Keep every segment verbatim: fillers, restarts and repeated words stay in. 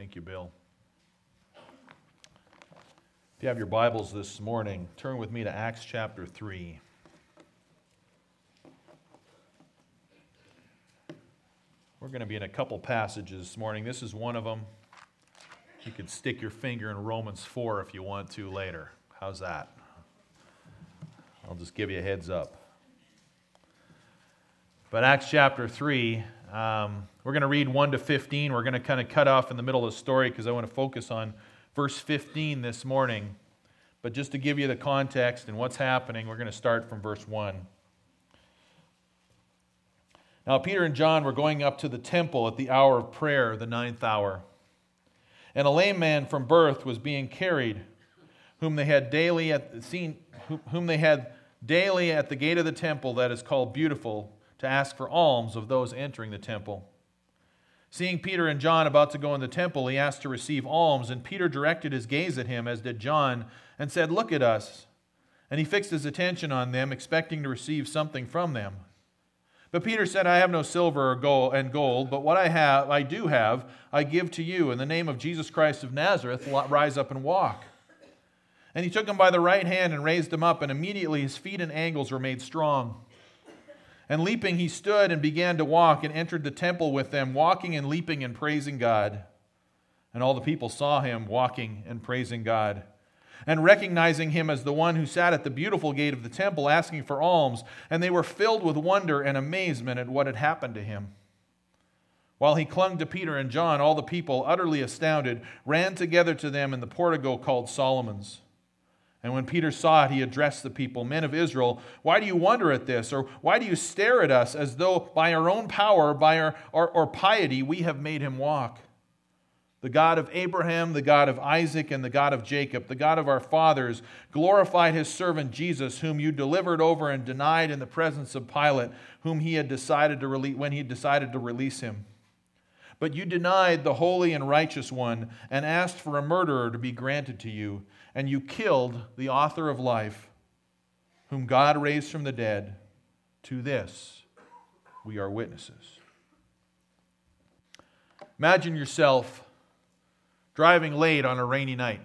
Thank you, Bill. If you have your Bibles this morning, turn with me to Acts chapter three. We're going to be in a couple passages this morning. This is one of them. You could stick your finger in Romans four if you want to later. How's that? I'll just give you a heads up. But Acts chapter three, um, we're going to read one to fifteen. We're going to kind of cut off in the middle of the story because I want to focus on verse fifteen this morning. But just to give you the context and what's happening, we're going to start from verse one. Now Peter and John were going up to the temple at the hour of prayer, the ninth hour. And a lame man from birth was being carried, whom they had daily at seen, whom they had daily at the gate of the temple that is called Beautiful, to ask for alms of those entering the temple. Seeing Peter and John about to go in the temple, he asked to receive alms, and Peter directed his gaze at him, as did John, and said, "Look at us." And he fixed his attention on them, expecting to receive something from them. But Peter said, "I have no silver or gold and gold, but what I have, I do have, I give to you. In the name of Jesus Christ of Nazareth, rise up and walk." And he took him by the right hand and raised him up, and immediately his feet and ankles were made strong. And leaping, he stood and began to walk, and entered the temple with them, walking and leaping and praising God. And all the people saw him walking and praising God, and recognizing him as the one who sat at the Beautiful gate of the temple, asking for alms. And they were filled with wonder and amazement at what had happened to him. While he clung to Peter and John, all the people, utterly astounded, ran together to them in the portico called Solomon's. And when Peter saw it, he addressed the people, "Men of Israel, why do you wonder at this? Or why do you stare at us as though by our own power, by our, our, our piety, we have made him walk? The God of Abraham, the God of Isaac, and the God of Jacob, the God of our fathers, glorified his servant Jesus, whom you delivered over and denied in the presence of Pilate, whom he had decided to release when he had decided to release him. But you denied the holy and righteous one, and asked for a murderer to be granted to you. And you killed the author of life, whom God raised from the dead. To this we are witnesses." Imagine yourself driving late on a rainy night.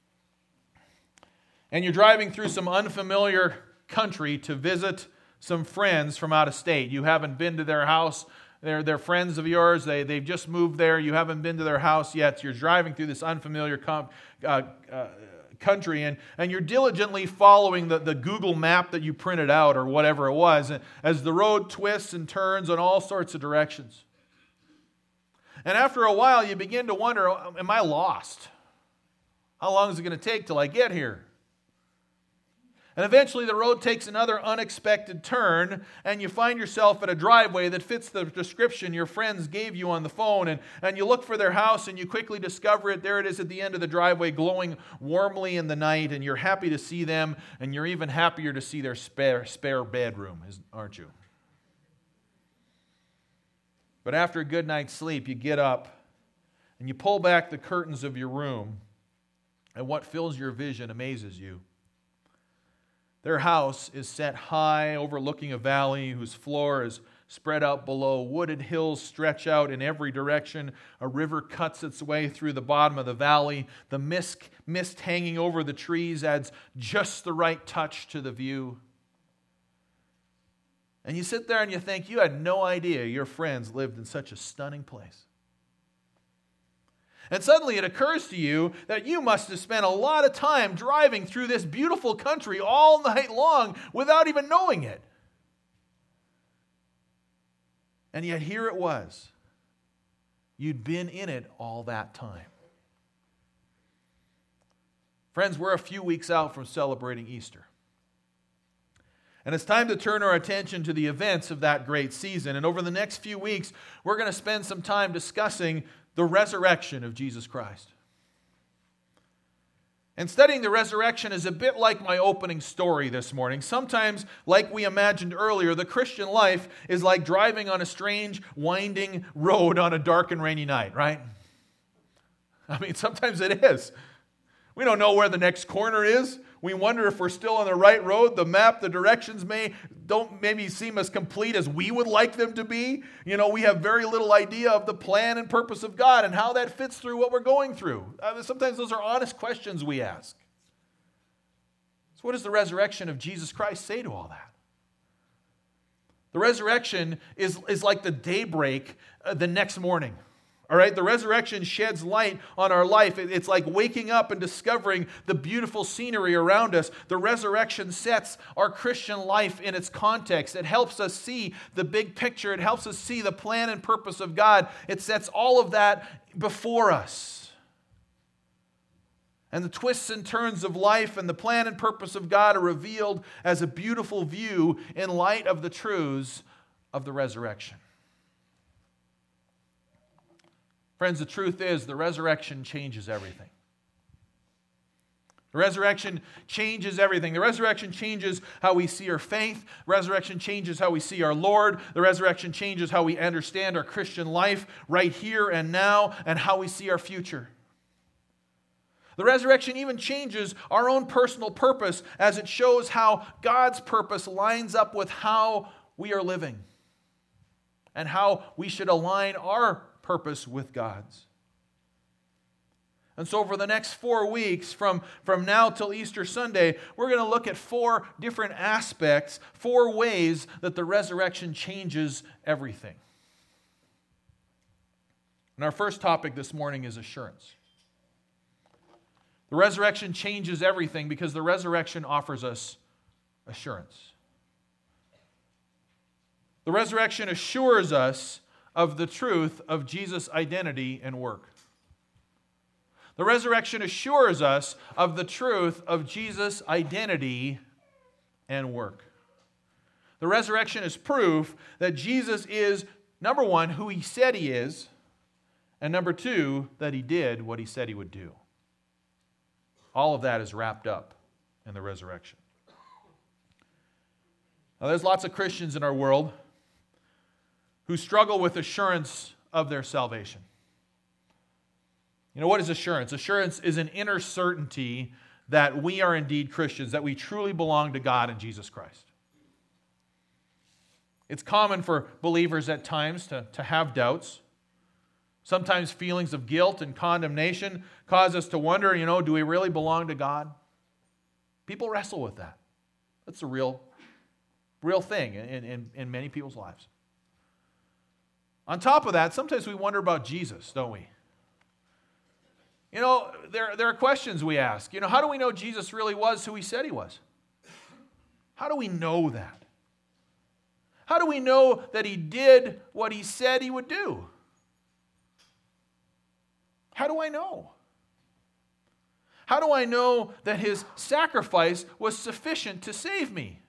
And you're driving through some unfamiliar country to visit some friends from out of state. You haven't been to their house. They're, they're friends of yours. They, they've just moved there. You haven't been to their house yet. You're driving through this unfamiliar com- uh, uh, country, and, and you're diligently following the, the Google map that you printed out or whatever it was, as the road twists and turns in all sorts of directions. And after a while, you begin to wonder, am I lost? How long is it going to take till I get here? And eventually the road takes another unexpected turn, and you find yourself at a driveway that fits the description your friends gave you on the phone, and, and you look for their house, and you quickly discover it. There it is at the end of the driveway, glowing warmly in the night, and you're happy to see them, and you're even happier to see their spare, spare bedroom, aren't you? But after a good night's sleep, you get up, and you pull back the curtains of your room, and what fills your vision amazes you. Their house is set high, overlooking a valley whose floor is spread out below. Wooded hills stretch out in every direction. A river cuts its way through the bottom of the valley. The mist, mist hanging over the trees adds just the right touch to the view. And you sit there and you think, you had no idea your friends lived in such a stunning place. And suddenly it occurs to you that you must have spent a lot of time driving through this beautiful country all night long without even knowing it. And yet here it was. You'd been in it all that time. Friends, we're a few weeks out from celebrating Easter. And it's time to turn our attention to the events of that great season. And over the next few weeks, we're going to spend some time discussing the resurrection of Jesus Christ. And studying the resurrection is a bit like my opening story this morning. Sometimes, like we imagined earlier, the Christian life is like driving on a strange, winding road on a dark and rainy night, right? I mean, sometimes it is. We don't know where the next corner is. We wonder if we're still on the right road. The map, the directions may don't maybe seem as complete as we would like them to be. You know, we have very little idea of the plan and purpose of God and how that fits through what we're going through. Uh, sometimes those are honest questions we ask. So what does the resurrection of Jesus Christ say to all that? The resurrection is, is like the daybreak uh, the next morning. All right, the resurrection sheds light on our life. It's like waking up and discovering the beautiful scenery around us. The resurrection sets our Christian life in its context. It helps us see the big picture. It helps us see the plan and purpose of God. It sets all of that before us. And the twists and turns of life and the plan and purpose of God are revealed as a beautiful view in light of the truths of the resurrection. Friends, the truth is the resurrection changes everything. The resurrection changes everything. The resurrection changes how we see our faith. The resurrection changes how we see our Lord. The resurrection changes how we understand our Christian life right here and now and how we see our future. The resurrection even changes our own personal purpose as it shows how God's purpose lines up with how we are living and how we should align our purpose with God's. And so over the next four weeks, from, from now till Easter Sunday, we're going to look at four different aspects, four ways that the resurrection changes everything. And our first topic this morning is assurance. The resurrection changes everything because the resurrection offers us assurance. The resurrection assures us of the truth of Jesus' identity and work. The resurrection assures us of the truth of Jesus' identity and work. The resurrection is proof that Jesus is, number one, who he said he is, and number two, that he did what he said he would do. All of that is wrapped up in the resurrection. Now, there's lots of Christians in our world who struggle with assurance of their salvation. You know, what is assurance? Assurance is an inner certainty that we are indeed Christians, that we truly belong to God and Jesus Christ. It's common for believers at times to, to have doubts. Sometimes feelings of guilt and condemnation cause us to wonder, you know, do we really belong to God? People wrestle with that. That's a real, real thing in, in, in many people's lives. On top of that, sometimes we wonder about Jesus, don't we? You know, there, there are questions we ask. You know, how do we know Jesus really was who he said he was? How do we know that? How do we know that he did what he said he would do? How do I know? How do I know that his sacrifice was sufficient to save me?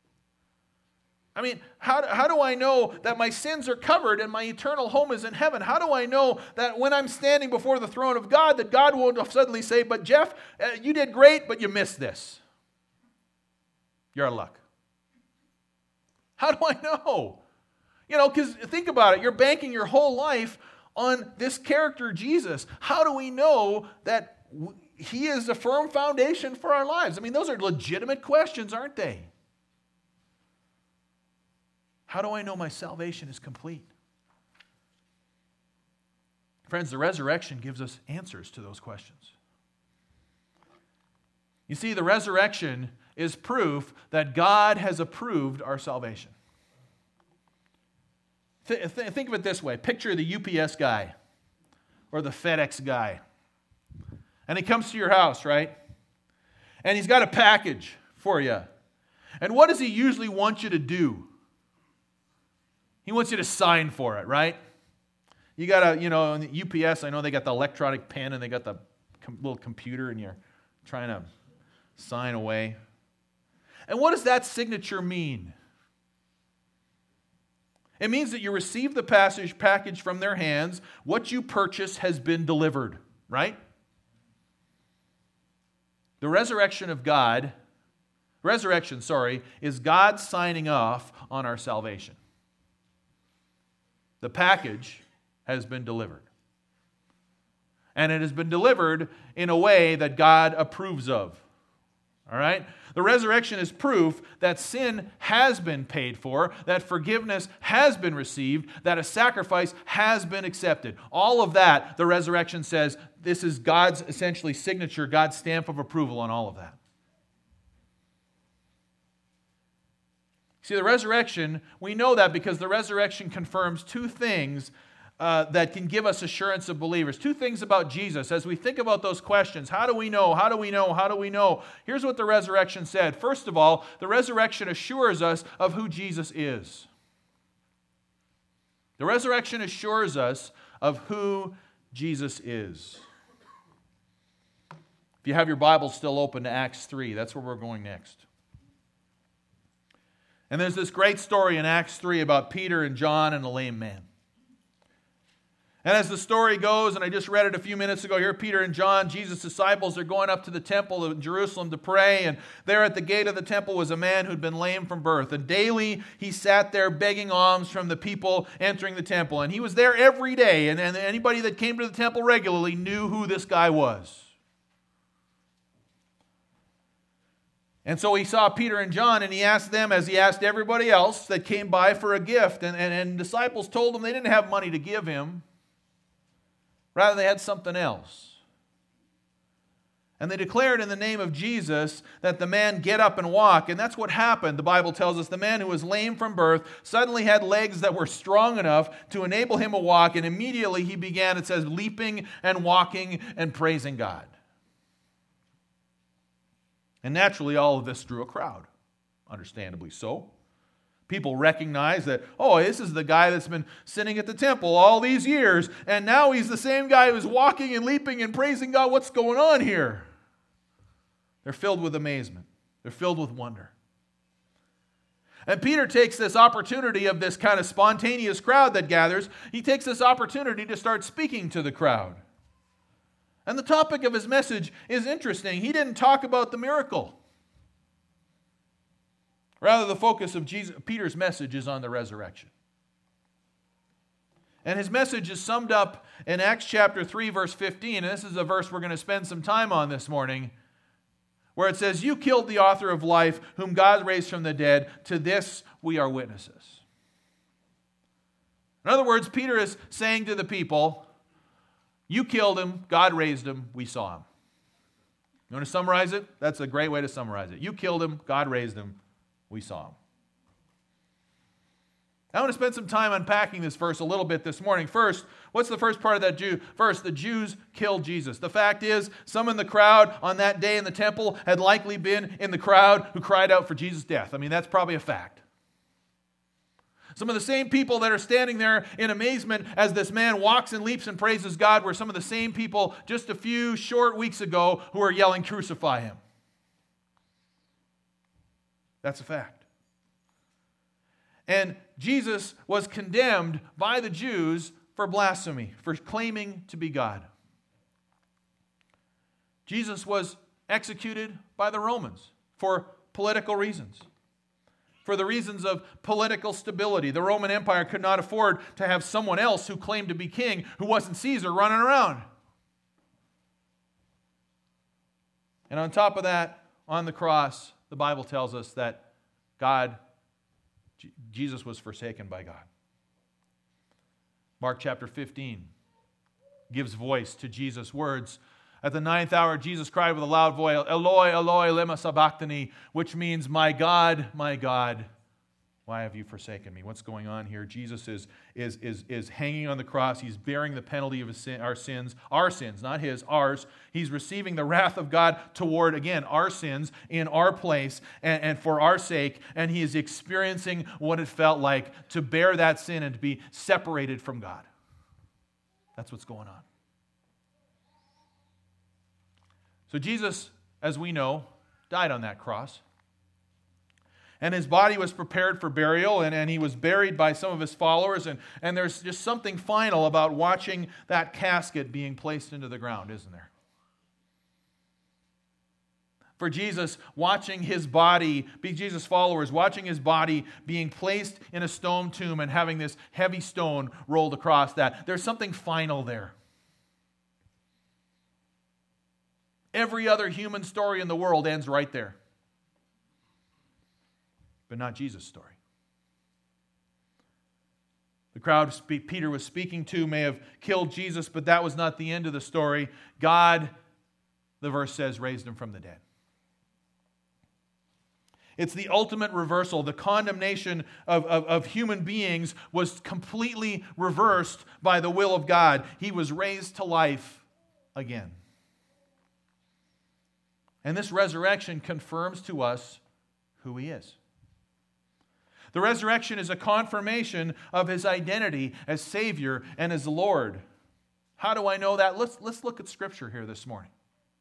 I mean, how, how do I know that my sins are covered and my eternal home is in heaven? How do I know that when I'm standing before the throne of God, that God won't suddenly say, but Jeff, uh, you did great, but you missed this. You're out of luck. How do I know? You know, because think about it. You're banking your whole life on this character, Jesus. How do we know that he is a firm foundation for our lives? I mean, those are legitimate questions, aren't they? How do I know my salvation is complete? Friends, the resurrection gives us answers to those questions. You see, the resurrection is proof that God has approved our salvation. Th- th- think of it this way. Picture the U P S guy or the FedEx guy. And he comes to your house, right? And he's got a package for you. And what does he usually want you to do? He wants you to sign for it, right? You got to, you know, in the U P S, I know they got the electronic pen and they got the com- little computer and you're trying to sign away. And what does that signature mean? It means that you receive the passage package from their hands. What you purchase has been delivered, right? The resurrection of God, resurrection, sorry, is God signing off on our salvation. The package has been delivered. And it has been delivered in a way that God approves of. All right? The resurrection is proof that sin has been paid for, that forgiveness has been received, that a sacrifice has been accepted. All of that, the resurrection says, this is God's essentially signature, God's stamp of approval on all of that. See, the resurrection, we know that because the resurrection confirms two things Uh, that can give us assurance of believers. Two things about Jesus. As we think about those questions, how do we know? How do we know? How do we know? Here's what the resurrection said. First of all, the resurrection assures us of who Jesus is. The resurrection assures us of who Jesus is. If you have your Bible still open to Acts three, that's where we're going next. And there's this great story in Acts three about Peter and John and a lame man. And as the story goes, and I just read it a few minutes ago, here Peter and John, Jesus' disciples, are going up to the temple in Jerusalem to pray. And there at the gate of the temple was a man who'd been lame from birth. And daily he sat there begging alms from the people entering the temple. And he was there every day. And, and anybody that came to the temple regularly knew who this guy was. And so he saw Peter and John, and he asked them, as he asked everybody else that came by, for a gift. And, and, and disciples told him they didn't have money to give him. Rather, they had something else. And they declared in the name of Jesus that the man get up and walk. And that's what happened. The Bible tells us the man who was lame from birth suddenly had legs that were strong enough to enable him to walk. And immediately he began, it says, leaping and walking and praising God. And naturally, all of this drew a crowd. Understandably so. People recognize that, oh, this is the guy that's been sitting at the temple all these years, and now he's the same guy who's walking and leaping and praising God. What's going on here? They're filled with amazement. They're filled with wonder. And Peter takes this opportunity of this kind of spontaneous crowd that gathers, he takes this opportunity to start speaking to the crowd. And the topic of his message is interesting. He didn't talk about the miracle. Rather, the focus of Jesus, Peter's message is on the resurrection. And his message is summed up in Acts chapter three, verse fifteen. And this is a verse we're going to spend some time on this morning, where it says, "You killed the author of life, whom God raised from the dead. To this we are witnesses." In other words, Peter is saying to the people, you killed him, God raised him, we saw him. You want to summarize it? That's a great way to summarize it. You killed him, God raised him, we saw him. I want to spend some time unpacking this verse a little bit this morning. First, what's the first part of that Jew? First, the Jews killed Jesus. The fact is, some in the crowd on that day in the temple had likely been in the crowd who cried out for Jesus' death. I mean, that's probably a fact. Some of the same people that are standing there in amazement as this man walks and leaps and praises God were some of the same people just a few short weeks ago who are yelling, "Crucify him." That's a fact. And Jesus was condemned by the Jews for blasphemy, for claiming to be God. Jesus was executed by the Romans for political reasons, for the reasons of political stability. The Roman Empire could not afford to have someone else who claimed to be king who wasn't Caesar running around. And on top of that, on the cross, the Bible tells us that God, Jesus was forsaken by God. Mark chapter fifteen gives voice to Jesus' words. At the ninth hour, Jesus cried with a loud voice, "Eloi, Eloi, lema sabachthani," which means, "My God, my God, why have you forsaken me?" What's going on here? Jesus is, is, is, is hanging on the cross. He's bearing the penalty of his sin, our sins, our sins, not his, ours. He's receiving the wrath of God toward, again, our sins in our place and, and for our sake. And he is experiencing what it felt like to bear that sin and to be separated from God. That's what's going on. So Jesus, as we know, died on that cross. And his body was prepared for burial, and, and he was buried by some of his followers. And, and there's just something final about watching that casket being placed into the ground, isn't there? For Jesus, watching his body, be Jesus' followers, watching his body being placed in a stone tomb and having this heavy stone rolled across that. There's something final there. Every other human story in the world ends right there. But not Jesus' story. The crowd Peter was speaking to may have killed Jesus, but that was not the end of the story. God, the verse says, raised him from the dead. It's the ultimate reversal. The condemnation of, of, of human beings was completely reversed by the will of God. He was raised to life again. And this resurrection confirms to us who he is. The resurrection is a confirmation of his identity as Savior and as Lord. How do I know that? Let's, let's look at Scripture here this morning.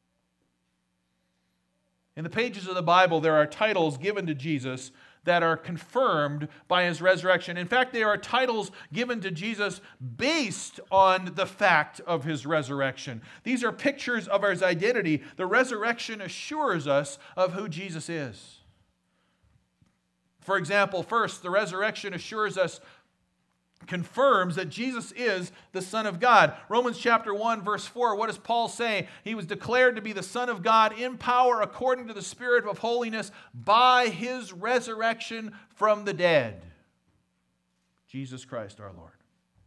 In the pages of the Bible, there are titles given to Jesus that are confirmed by his resurrection. In fact, there are titles given to Jesus based on the fact of his resurrection. These are pictures of his identity. The resurrection assures us of who Jesus is. For example, first, the resurrection assures us, confirms that Jesus is the Son of God. Romans chapter one, verse four, what does Paul say? He was declared to be the Son of God in power according to the Spirit of holiness by his resurrection from the dead. Jesus Christ our Lord.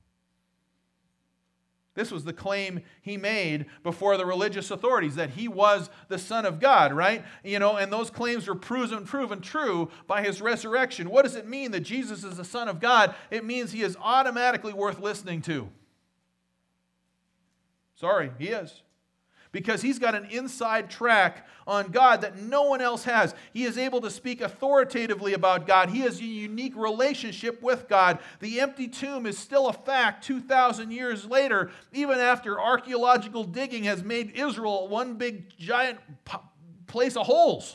This was the claim he made before the religious authorities, that he was the Son of God, right? You know, and those claims were proven, proven true by his resurrection. What does it mean that Jesus is the Son of God? It means he is automatically worth listening to. Sorry, he is. Because he's got an inside track on God that no one else has. He is able to speak authoritatively about God. He has a unique relationship with God. The empty tomb is still a fact two thousand years later, even after archaeological digging has made Israel one big giant place of holes.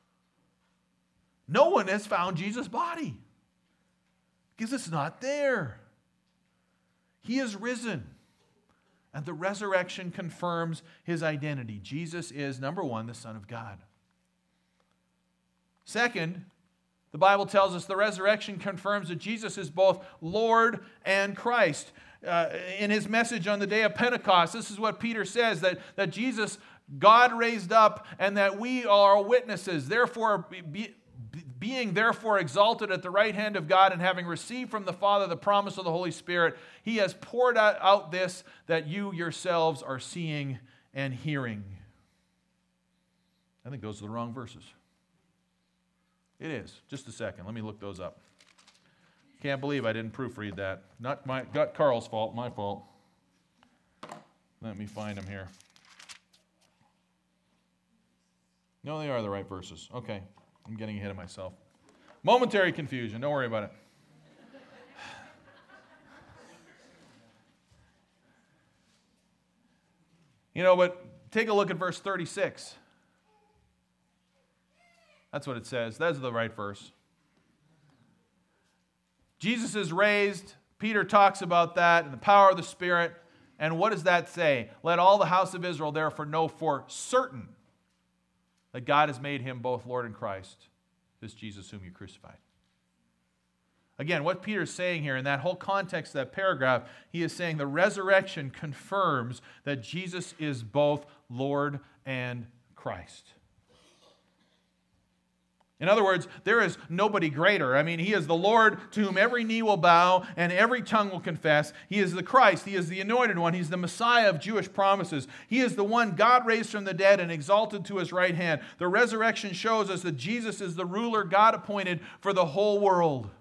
No one has found Jesus' body because it's not there. He is risen. And the resurrection confirms his identity. Jesus is, number one, the Son of God. Second, the Bible tells us the resurrection confirms that Jesus is both Lord and Christ. Uh, in his message on the day of Pentecost, this is what Peter says, that, that Jesus, God raised up, and that we are witnesses. Therefore, be, being therefore exalted at the right hand of God, and having received from the Father the promise of the Holy Spirit, he has poured out this that you yourselves are seeing and hearing. I think those are the wrong verses. It is. Just a second. Let me look those up. Can't believe I didn't proofread that. Not my, not Carl's fault, my fault. Let me find them here. No, they are the right verses. Okay. I'm getting ahead of myself. Momentary confusion. Don't worry about it. You know, but take a look at verse thirty-six. That's what it says. That's the right verse. Jesus is raised. Peter talks about that and the power of the Spirit. And what does that say? Let all the house of Israel therefore know for certain that God has made him both Lord and Christ, this Jesus whom you crucified. Again, what Peter's saying here in that whole context of that paragraph, he is saying the resurrection confirms that Jesus is both Lord and Christ. In other words, there is nobody greater. I mean, he is the Lord to whom every knee will bow and every tongue will confess. He is the Christ. He is the anointed one. He's the Messiah of Jewish promises. He is the one God raised from the dead and exalted to his right hand. The resurrection shows us that Jesus is the ruler God appointed for the whole world.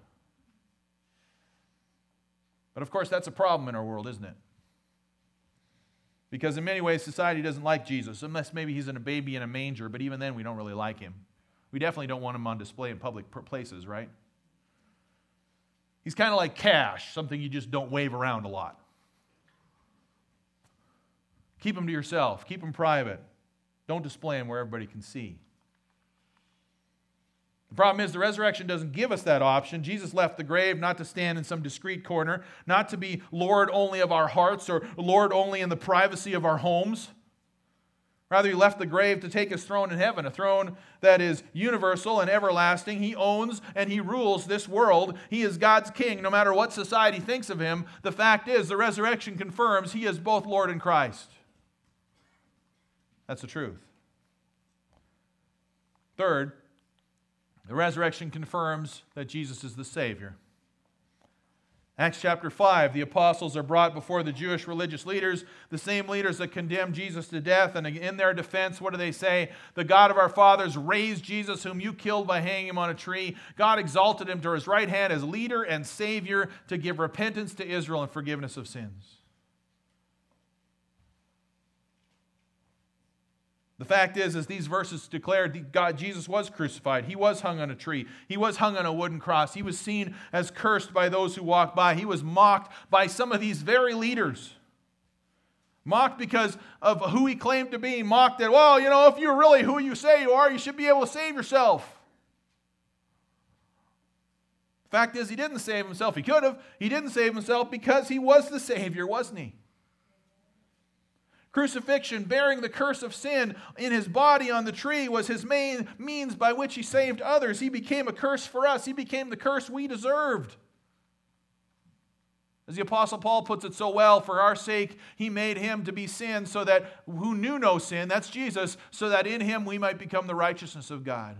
But of course, that's a problem in our world, isn't it? Because in many ways, society doesn't like Jesus, unless maybe he's in a baby in a manger, but even then we don't really like him. We definitely don't want him on display in public places, right? He's kind of like cash, something you just don't wave around a lot. Keep him to yourself. Keep him private. Don't display him where everybody can see. The problem is the resurrection doesn't give us that option. Jesus left the grave not to stand in some discreet corner, not to be Lord only of our hearts or Lord only in the privacy of our homes. Rather, he left the grave to take his throne in heaven, a throne that is universal and everlasting. He owns and he rules this world. He is God's king, no matter what society thinks of him. The fact is, the resurrection confirms he is both Lord and Christ. That's the truth. Third, the resurrection confirms that Jesus is the Savior. Acts chapter five, the apostles are brought before the Jewish religious leaders, the same leaders that condemned Jesus to death, and in their defense, what do they say? The God of our fathers raised Jesus, whom you killed by hanging him on a tree. God exalted him to his right hand as leader and Savior to give repentance to Israel and forgiveness of sins. The fact is, as these verses declared, God, Jesus was crucified. He was hung on a tree. He was hung on a wooden cross. He was seen as cursed by those who walked by. He was mocked by some of these very leaders. Mocked because of who he claimed to be. Mocked that, well, you know, if you're really who you say you are, you should be able to save yourself. The fact is, he didn't save himself. He could have. He didn't save himself because he was the Savior, wasn't he? Crucifixion, bearing the curse of sin in his body on the tree, was his main means by which he saved others. He became a curse for us. He became the curse we deserved. As the Apostle Paul puts it so well, for our sake he made him to be sin, so that who knew no sin, that's Jesus, so that in him we might become the righteousness of God.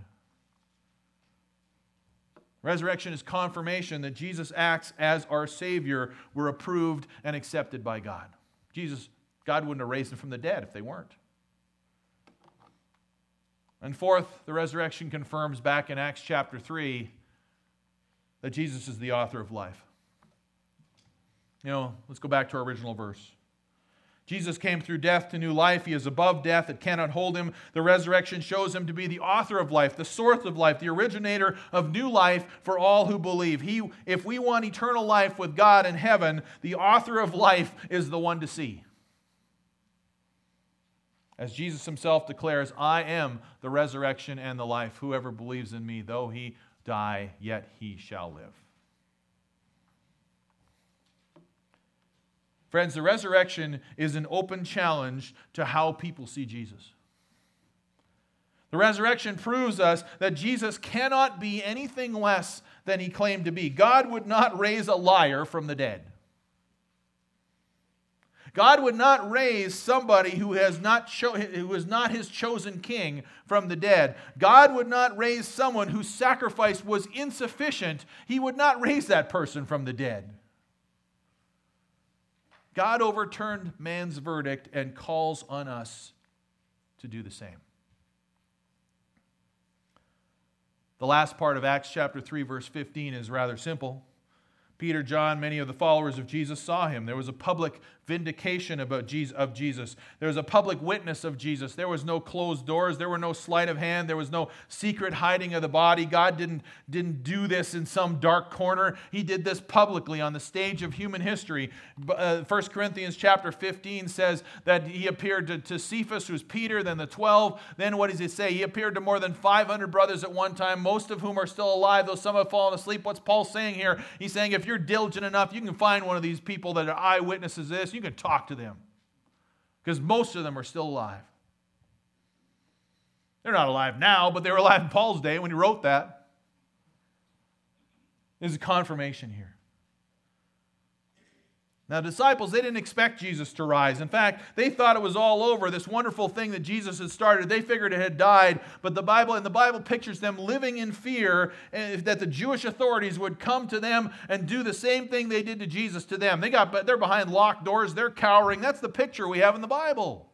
Resurrection is confirmation that Jesus acts as our Savior. We're approved and accepted by God. Jesus God wouldn't have raised them from the dead if they weren't. And fourth, the resurrection confirms back in Acts chapter three that Jesus is the author of life. You know, let's go back to our original verse. Jesus came through death to new life. He is above death. It cannot hold him. The resurrection shows him to be the author of life, the source of life, the originator of new life for all who believe. He, if we want eternal life with God in heaven, the author of life is the one to see. As Jesus himself declares, I am the resurrection and the life. Whoever believes in me, though he die, yet he shall live. Friends, the resurrection is an open challenge to how people see Jesus. The resurrection proves us that Jesus cannot be anything less than he claimed to be. God would not raise a liar from the dead. God would not raise somebody who has not cho- who is not his chosen king from the dead. God would not raise someone whose sacrifice was insufficient. He would not raise that person from the dead. God overturned man's verdict and calls on us to do the same. The last part of Acts chapter three, verse fifteen is rather simple. Peter, John, many of the followers of Jesus saw him. There was a public vindication about Jesus, of Jesus. There was a public witness of Jesus. There was no closed doors. There were no sleight of hand. There was no secret hiding of the body. God didn't, didn't do this in some dark corner. He did this publicly on the stage of human history. Uh, First Corinthians chapter fifteen says that he appeared to, to Cephas, who's Peter, then the twelve. Then what does it say? He appeared to more than five hundred brothers at one time, most of whom are still alive, though some have fallen asleep. What's Paul saying here? He's saying if you're diligent enough, you can find one of these people that are eyewitnesses of this. You can talk to them because most of them are still alive. They're not alive now, but they were alive in Paul's day when he wrote that. There's a confirmation here. Now, disciples, they didn't expect Jesus to rise. In fact, they thought it was all over, this wonderful thing that Jesus had started. They figured it had died, but the Bible, and the Bible pictures them living in fear that the Jewish authorities would come to them and do the same thing they did to Jesus to them. They got, they're behind locked doors, they're cowering. That's the picture we have in the Bible.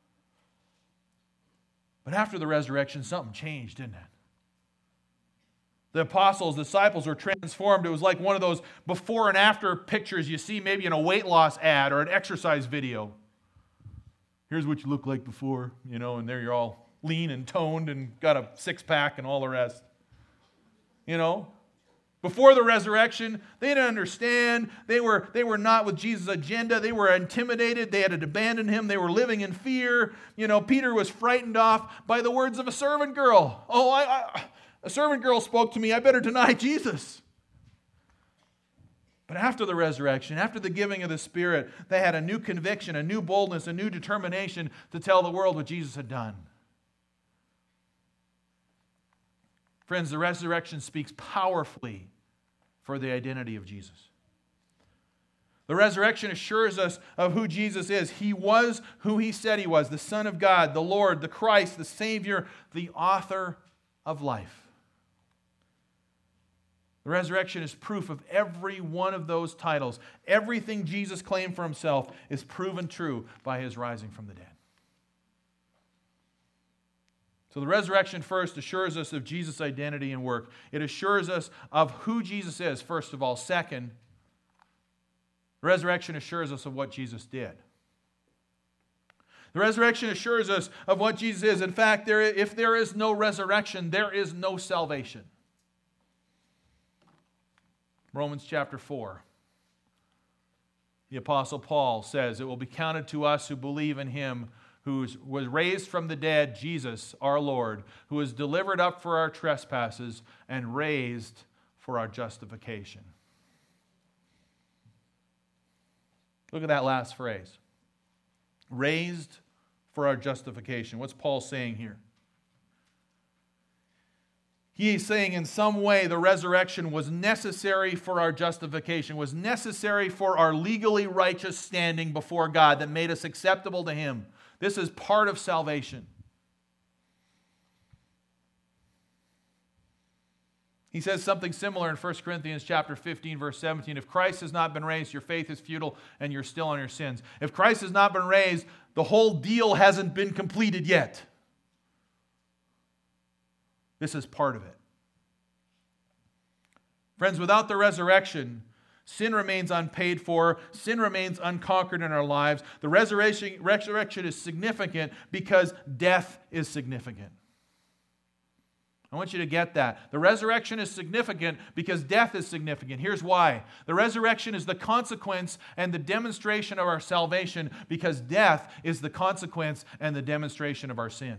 But after the resurrection, something changed, didn't it? The apostles, disciples were transformed. It was like one of those before and after pictures you see maybe in a weight loss ad or an exercise video. Here's what you look like before, you know, and there you're all lean and toned and got a six-pack and all the rest. You know? Before the resurrection, they didn't understand. They were, they were not with Jesus' agenda. They were intimidated. They had to abandon him. They were living in fear. You know, Peter was frightened off by the words of a servant girl. Oh, I... I A servant girl spoke to me, I better deny Jesus. But after the resurrection, after the giving of the Spirit, they had a new conviction, a new boldness, a new determination to tell the world what Jesus had done. Friends, the resurrection speaks powerfully for the identity of Jesus. The resurrection assures us of who Jesus is. He was who he said he was, the Son of God, the Lord, the Christ, the Savior, the author of life. The resurrection is proof of every one of those titles. Everything Jesus claimed for himself is proven true by his rising from the dead. So the resurrection first assures us of Jesus' identity and work. It assures us of who Jesus is, first of all. Second, the resurrection assures us of what Jesus did. The resurrection assures us of what Jesus is. In fact, there, if there is no resurrection, there is no salvation. Romans chapter four. The Apostle Paul says, "It will be counted to us who believe in him who was raised from the dead, Jesus, our Lord, who was delivered up for our trespasses and raised for our justification." Look at that last phrase. Raised for our justification. What's Paul saying here? He is saying in some way the resurrection was necessary for our justification, was necessary for our legally righteous standing before God that made us acceptable to him. This is part of salvation. He says something similar in First Corinthians chapter fifteen, verse seventeen. If Christ has not been raised, your faith is futile and you're still on your sins. If Christ has not been raised, the whole deal hasn't been completed yet. This is part of it. Friends, without the resurrection, sin remains unpaid for. Sin remains unconquered in our lives. The resurrection, resurrection is significant because death is significant. I want you to get that. The resurrection is significant because death is significant. Here's why. The resurrection is the consequence and the demonstration of our salvation because death is the consequence and the demonstration of our sin.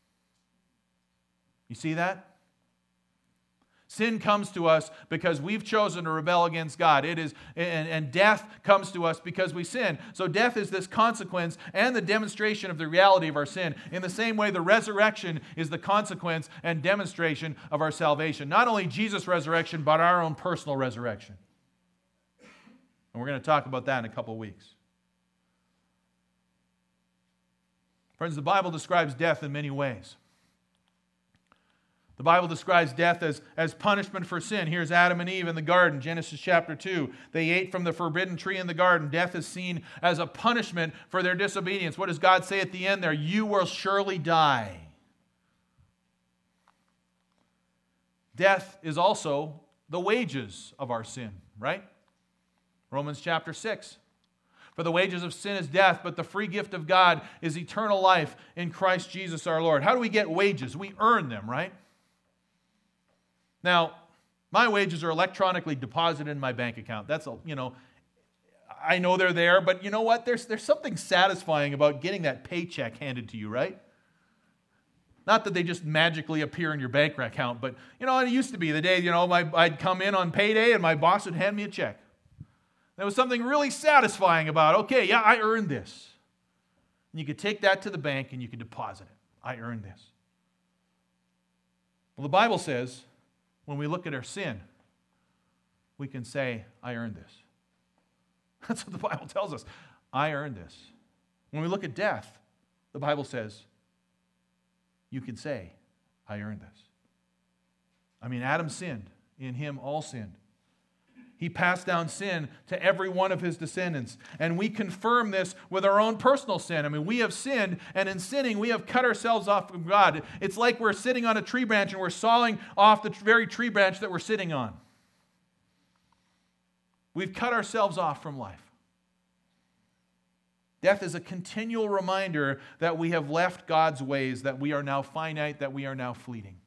You see that? Sin comes to us because we've chosen to rebel against God. It is, and, and death comes to us because we sin. So death is this consequence and the demonstration of the reality of our sin. In the same way, the resurrection is the consequence and demonstration of our salvation. Not only Jesus' resurrection, but our own personal resurrection. And we're going to talk about that in a couple of weeks. Friends, the Bible describes death in many ways. The Bible describes death as, as punishment for sin. Here's Adam and Eve in the garden, Genesis chapter two. They ate from the forbidden tree in the garden. Death is seen as a punishment for their disobedience. What does God say at the end there? You will surely die. Death is also the wages of our sin, right? Romans chapter six. For the wages of sin is death, but the free gift of God is eternal life in Christ Jesus our Lord. How do we get wages? We earn them, right? Now, my wages are electronically deposited in my bank account. That's, a, you know, I know they're there, but you know what? There's, there's something satisfying about getting that paycheck handed to you, right? Not that they just magically appear in your bank account, but, you know, it used to be the day, you know, my, I'd come in on payday and my boss would hand me a check. There was something really satisfying about, okay, yeah, I earned this. And you could take that to the bank and you could deposit it. I earned this. Well, the Bible says, when we look at our sin, we can say, I earned this. That's what the Bible tells us. I earned this. When we look at death, the Bible says, you can say, I earned this. I mean, Adam sinned. In him all sinned. He passed down sin to every one of his descendants. And we confirm this with our own personal sin. I mean, we have sinned, and in sinning, we have cut ourselves off from God. It's like we're sitting on a tree branch and we're sawing off the very tree branch that we're sitting on. We've cut ourselves off from life. Death is a continual reminder that we have left God's ways, that we are now finite, that we are now fleeting.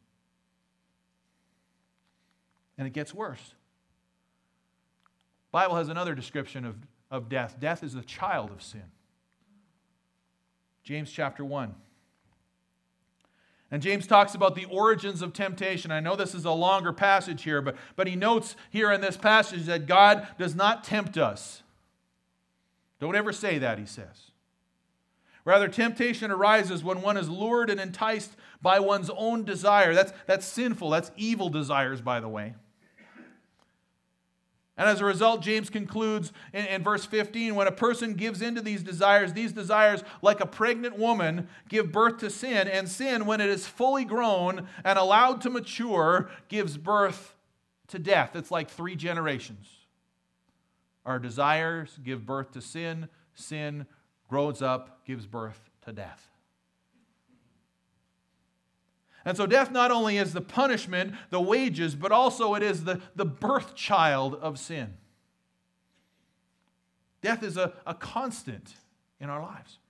And it gets worse. The Bible has another description of, of death. Death is the child of sin. James chapter one. And James talks about the origins of temptation. I know this is a longer passage here, but, but he notes here in this passage that God does not tempt us. Don't ever say that, he says. Rather, temptation arises when one is lured and enticed by one's own desire. That's, that's sinful. That's evil desires, by the way. And as a result, James concludes in, in verse fifteen, when a person gives into these desires, these desires, like a pregnant woman, give birth to sin, and sin, when it is fully grown and allowed to mature, gives birth to death. It's like three generations. Our desires give birth to sin, sin grows up, gives birth to death. And so death not only is the punishment, the wages, but also it is the, the birth child of sin. Death is a, a constant in our lives.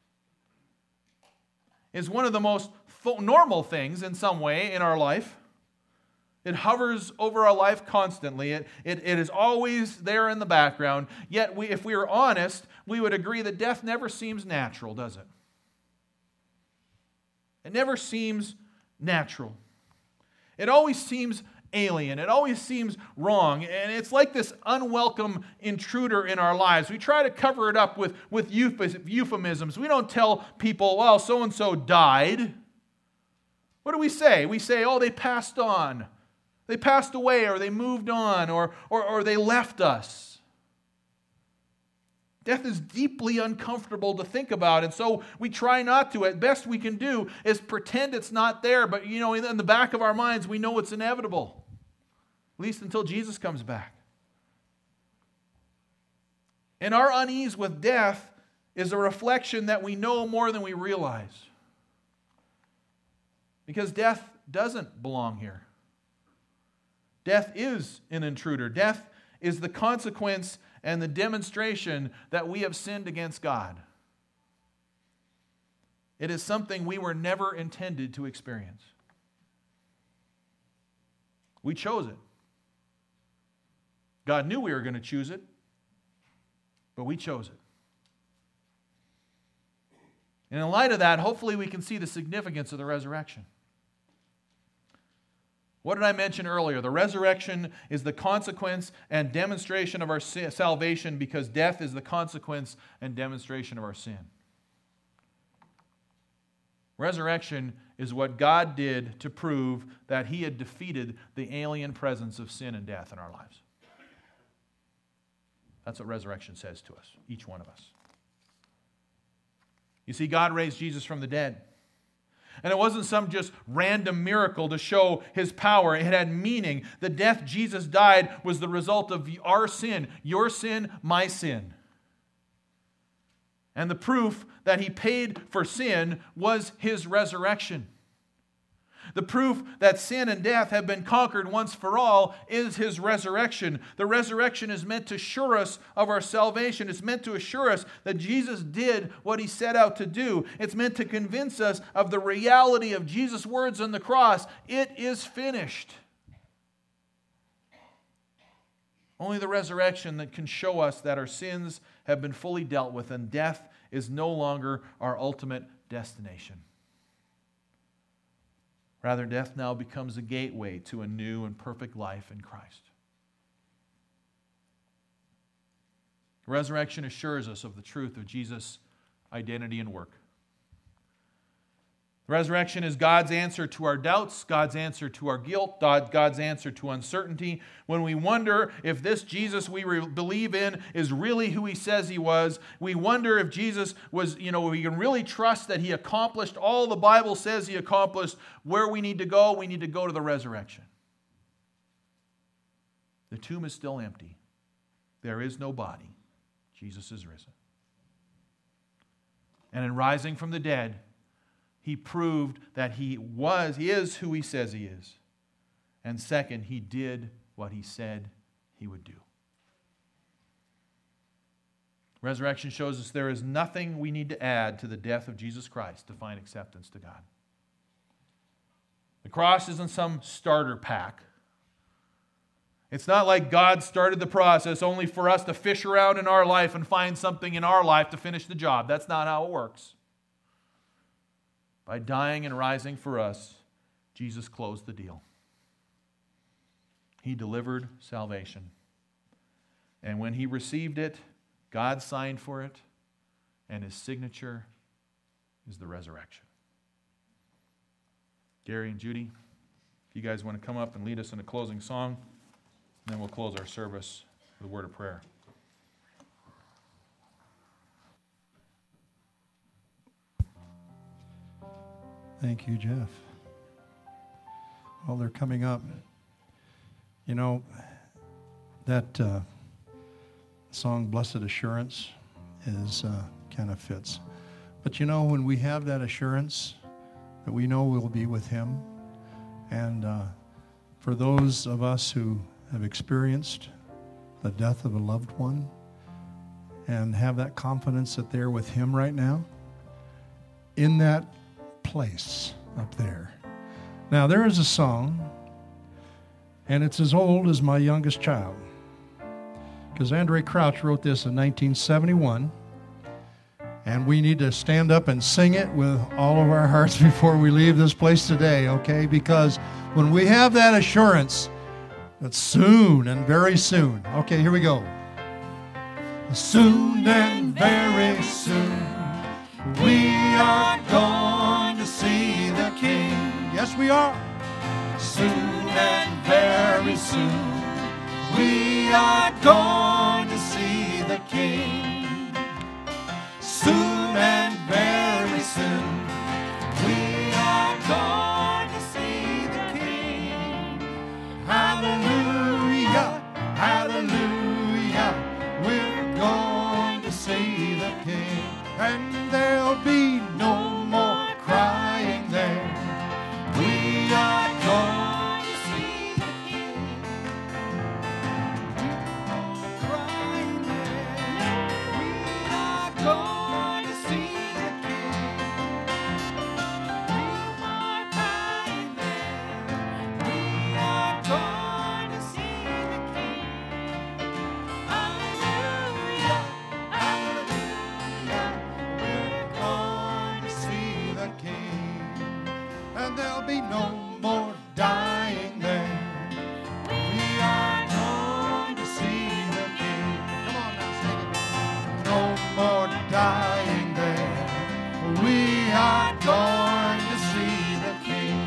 It's one of the most normal things in some way in our life. It hovers over our life constantly. It, it, it is always there in the background. Yet we, if we are honest, we would agree that death never seems natural, does it? It never seems natural. It always seems alien. It always seems wrong. And it's like this unwelcome intruder in our lives. We try to cover it up with, with euphemisms. We don't tell people, well, so-and-so died. What do we say? We say, oh, they passed on. They passed away, or they moved on, or, or, or they left us. Death is deeply uncomfortable to think about, and so we try not to. At best we can do is pretend it's not there, but you know, in the back of our minds, we know it's inevitable, at least until Jesus comes back. And our unease with death is a reflection that we know more than we realize. Because death doesn't belong here. Death is an intruder. Death is the consequence and the demonstration that we have sinned against God. It is something we were never intended to experience. We chose it. God knew we were going to choose it, but we chose it. And in light of that, hopefully we can see the significance of the resurrection. What did I mention earlier? The resurrection is the consequence and demonstration of our salvation, because death is the consequence and demonstration of our sin. Resurrection is what God did to prove that He had defeated the alien presence of sin and death in our lives. That's what resurrection says to us, each one of us. You see, God raised Jesus from the dead. And it wasn't some just random miracle to show His power. It had meaning. The death Jesus died was the result of our sin, your sin, my sin. And the proof that He paid for sin was His resurrection. The proof that sin and death have been conquered once for all is His resurrection. The resurrection is meant to assure us of our salvation. It's meant to assure us that Jesus did what He set out to do. It's meant to convince us of the reality of Jesus' words on the cross. It is finished. Only the resurrection that can show us that our sins have been fully dealt with and death is no longer our ultimate destination. Rather, death now becomes a gateway to a new and perfect life in Christ. Resurrection assures us of the truth of Jesus' identity and work. Resurrection is God's answer to our doubts, God's answer to our guilt, God's answer to uncertainty. When we wonder if this Jesus we re- believe in is really who He says He was, we wonder if Jesus was, you know, we can really trust that He accomplished all the Bible says He accomplished. Where we need to go, we need to go to the resurrection. The tomb is still empty. There is no body. Jesus is risen. And in rising from the dead, He proved that He was, He is who He says He is. And second, He did what He said He would do. Resurrection shows us there is nothing we need to add to the death of Jesus Christ to find acceptance to God. The cross isn't some starter pack. It's not like God started the process only for us to fish around in our life and find something in our life to finish the job. That's not how it works. By dying and rising for us, Jesus closed the deal. He delivered salvation. And when He received it, God signed for it, and His signature is the resurrection. Gary and Judy, if you guys want to come up and lead us in a closing song, and then we'll close our service with a word of prayer. Thank you, Jeff. Well, they're coming up. You know, that uh, song, Blessed Assurance, is uh, kind of fits. But you know, when we have that assurance that we know we'll be with Him, and uh, for those of us who have experienced the death of a loved one and have that confidence that they're with Him right now, in that place up there. Now, there is a song, and it's as old as my youngest child, because Andraé Crouch wrote this in nineteen seventy-one, and we need to stand up and sing it with all of our hearts before we leave this place today, okay? Because when we have that assurance, that soon and very soon, okay, here we go. Soon and very soon, we are going to see the King. Yes, we are. Soon and very soon, we are going to see the King. Soon and very soon, we are going to see the King. Hallelujah, hallelujah, we're going to see the King. And there'll be no more crying there. We are going to see the King. No more crying there. We are going to see the King. No more crying there. We are going to see the King. Hallelujah, hallelujah, we're going to see the King. And there'll be no more dying there. We are going to see the King. Come on now, sing it. No more dying there. We are going to see the King.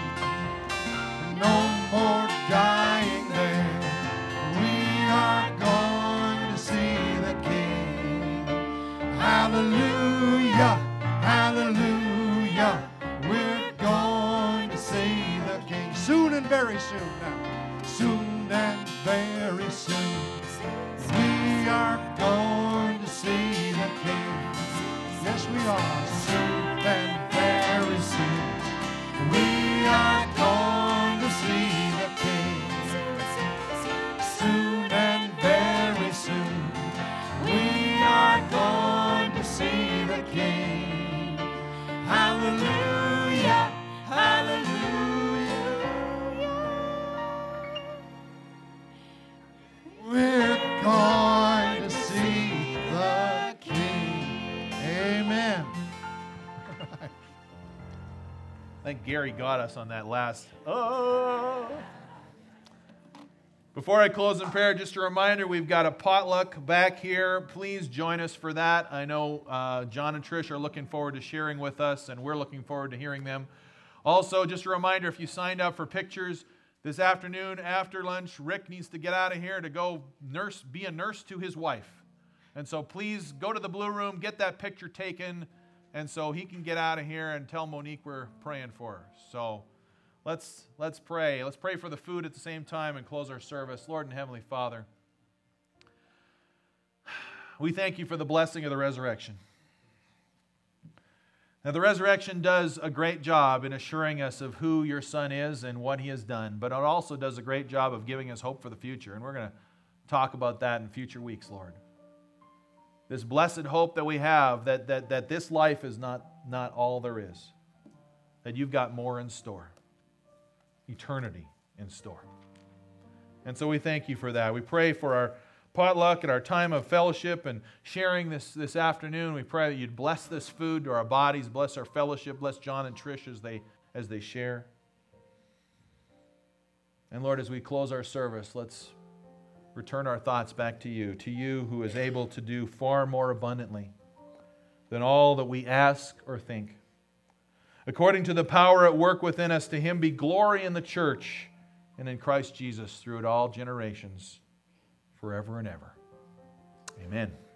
No more dying there. We are going to see the King. Hallelujah, hallelujah, we're going to see the King. Soon and very soon now. Soon and very soon, we are going to see the King. Yes, we are. Soon and very soon, we are going to see the King. Soon and very soon, we are going to see the King. Hallelujah, hallelujah. We're going to see the King. Amen. I think Gary got us on that last. Oh. Before I close in prayer, just a reminder, we've got a potluck back here. Please join us for that. I know uh, John and Trish are looking forward to sharing with us, and we're looking forward to hearing them. Also, just a reminder, if you signed up for pictures this afternoon after lunch, Rick needs to get out of here to go nurse, be a nurse to his wife. And so please go to the blue room, get that picture taken, and so he can get out of here and tell Monique we're praying for her. So let's let's pray. Let's pray for the food at the same time and close our service. Lord and Heavenly Father, we thank you for the blessing of the resurrection. Now, the resurrection does a great job in assuring us of who your Son is and what he has done, but it also does a great job of giving us hope for the future, and we're going to talk about that in future weeks, Lord. This blessed hope that we have that, that, that this life is not, not all there is, that you've got more in store, eternity in store. And so we thank you for that. We pray for our potluck and our time of fellowship and sharing this, this afternoon. We pray that you'd bless this food to our bodies, bless our fellowship, bless John and Trish as they, as they share. And Lord, as we close our service, let's return our thoughts back to you, to you who is able to do far more abundantly than all that we ask or think. According to the power at work within us, to him be glory in the church and in Christ Jesus throughout all generations, forever and ever. Amen.